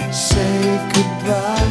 say goodbye?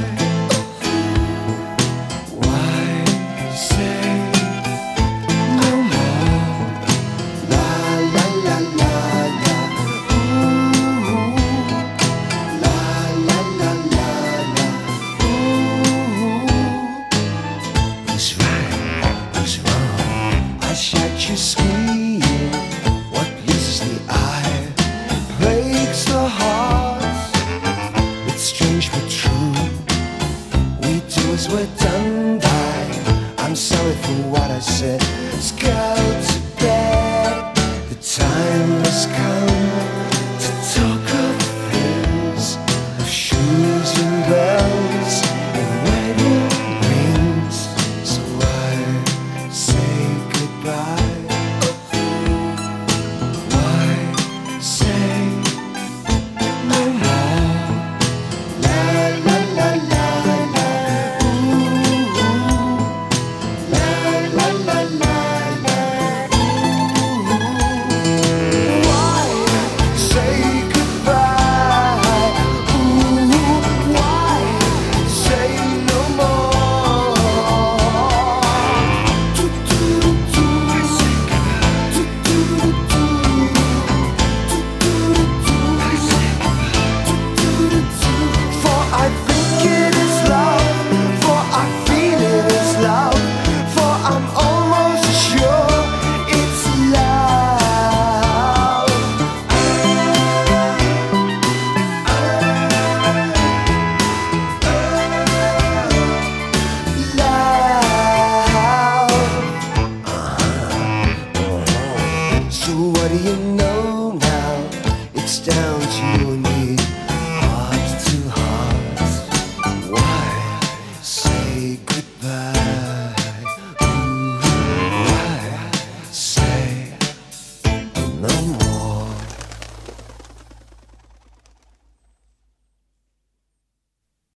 Why say no more? La la la la la. Ooh, la la la la la. Ooh, who's right? Who's wrong? I shout, you scream. What pleases the eye breaks the heart. It's strange but true. We do as we're done by. I'm sorry for what I said. Let's go to bed. The time has come to talk of things, of shoes and bells and wedding rings. So I say goodbye. Why say no more? La la la la la. Ooh, la la la la la. Ooh, why say goodbye? Ooh, why say no more? Do do do. Do do do. For I think it is love, for I feel it is love, for I'm almost sure it's love. Love. So what do you know now? It's down to you and me.